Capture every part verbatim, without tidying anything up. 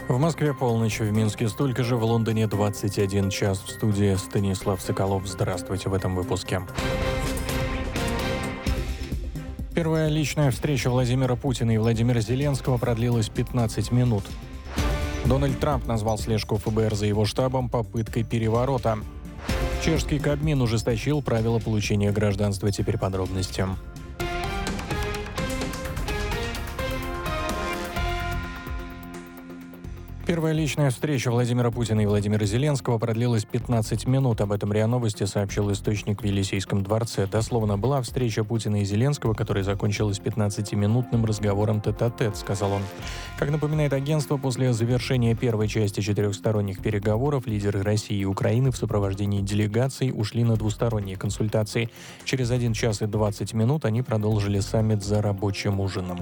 В Москве полночь, в Минске столько же, в Лондоне двадцать один час. В студии Станислав Соколов. Здравствуйте в этом выпуске. Первая личная встреча Владимира Путина и Владимира Зеленского продлилась пятнадцать минут. Дональд Трамп назвал слежку эф бэ эр за его штабом попыткой переворота. Чешский Кабмин ужесточил правила получения гражданства. Теперь подробности. Первая личная встреча Владимира Путина и Владимира Зеленского продлилась пятнадцать минут. Об этом РИА Новости сообщил источник в Елисейском дворце. Дословно, была встреча Путина и Зеленского, которая закончилась пятнадцатиминутным разговором тет-а-тет, сказал он. Как напоминает агентство, после завершения первой части четырехсторонних переговоров лидеры России и Украины в сопровождении делегаций ушли на двусторонние консультации. Через один час и двадцать минут они продолжили саммит за рабочим ужином.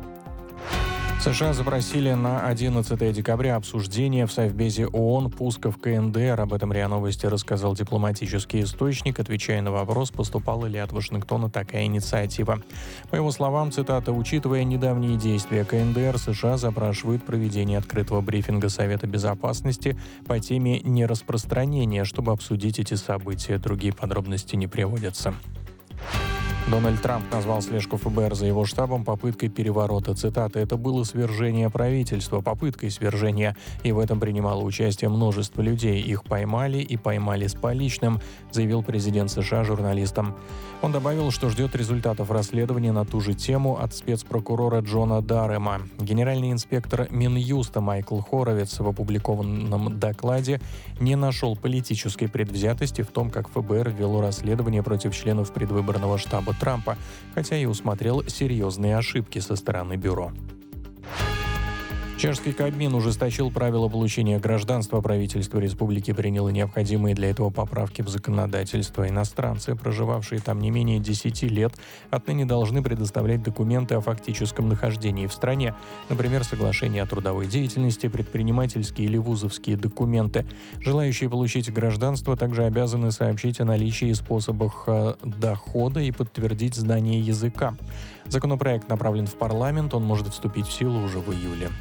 США запросили на одиннадцатое декабря обсуждение в Совбезе ООН пусков ка эн дэ эр. Об этом РИА Новости рассказал дипломатический источник, отвечая на вопрос, поступала ли от Вашингтона такая инициатива. По его словам, цитата, «Учитывая недавние действия ка эн дэ эр, США запрашивают проведение открытого брифинга Совета Безопасности по теме нераспространения, чтобы обсудить эти события. Другие подробности не приводятся». Дональд Трамп назвал слежку эф бэ эр за его штабом попыткой переворота. Цитата, «Это было свержение правительства, попыткой свержения, и в этом принимало участие множество людей. Их поймали и поймали с поличным», заявил президент США журналистам. Он добавил, что ждет результатов расследования на ту же тему от спецпрокурора Джона Даррема. Генеральный инспектор Минюста Майкл Хоровиц в опубликованном докладе не нашел политической предвзятости в том, как эф бэ эр вело расследование против членов предвыборного штаба Трампа, хотя и усмотрел серьезные ошибки со стороны бюро. Чешский Кабмин ужесточил правила получения гражданства. Правительство республики приняло необходимые для этого поправки в законодательство. Иностранцы, проживавшие там не менее десяти лет, отныне должны предоставлять документы о фактическом нахождении в стране, например, соглашение о трудовой деятельности, предпринимательские или вузовские документы. Желающие получить гражданство также обязаны сообщить о наличии и способах дохода и подтвердить знание языка. Законопроект направлен в парламент, он может вступить в силу уже в июле.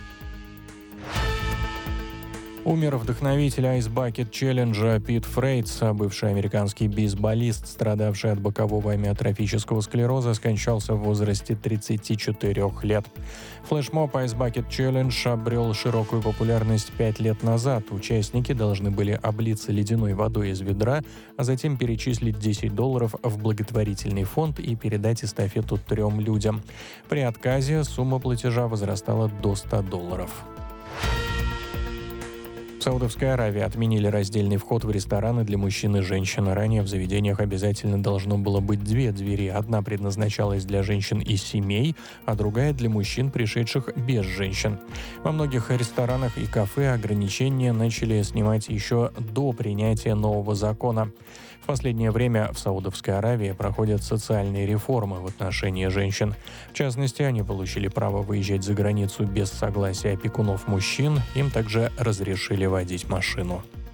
Умер вдохновитель Ice Bucket Challenge Пит Фрейтс, бывший американский бейсболист, страдавший от бокового амиотрофического склероза, скончался в возрасте тридцати четырёх лет. Флешмоб Ice Bucket Challenge обрел широкую популярность пять лет назад. Участники должны были облиться ледяной водой из ведра, а затем перечислить десять долларов в благотворительный фонд и передать эстафету трем людям. При отказе сумма платежа возрастала до ста долларов. В Саудовской Аравии отменили раздельный вход в рестораны для мужчин и женщин. Ранее в заведениях обязательно должно было быть две двери. Одна предназначалась для женщин из семей, а другая для мужчин, пришедших без женщин. Во многих ресторанах и кафе ограничения начали снимать еще до принятия нового закона. В последнее время в Саудовской Аравии проходят социальные реформы в отношении женщин. В частности, они получили право выезжать за границу без согласия опекунов мужчин, им также разрешили водить машину.